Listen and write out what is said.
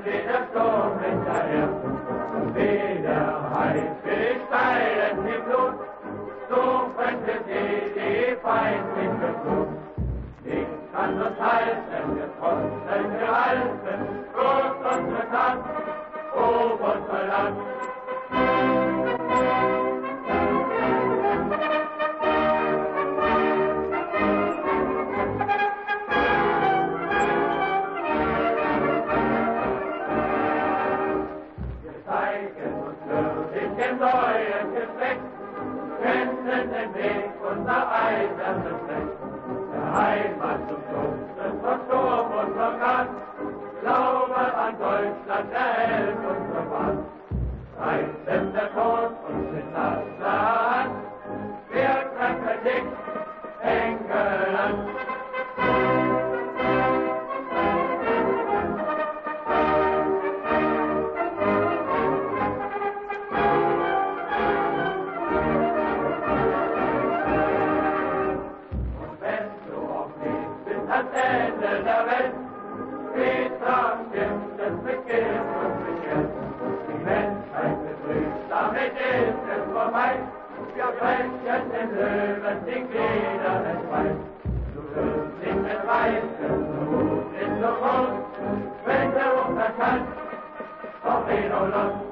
weht der Sturm hinterher. Und wie der Haifisch steil in die Flut, so könnte sie die feindliche Flut. Nichts anderes halten, getroffen, gehalten, groß und bekannt, Hoch und Verland. Dem neuen Geschlecht kennen den Weg unser eisernes Recht. Der Heimat zum Schutz vor Sturm und Orkan, Glaube an Deutschland, der Held unserer Bahn. Reißt denn der Tod uns mit nasser Hand, wer kann verdickt, Engeland. Ans Ende der Welt, wie tragend es beginnt und beginnt. Die Menschheit betrübt, damit ist es vorbei. Wir brechen den Löwen die Glieder entzwei. Du wirst nicht mit Weißen, du Mut ist so groß, wenn der Unverstand, doch Reno los.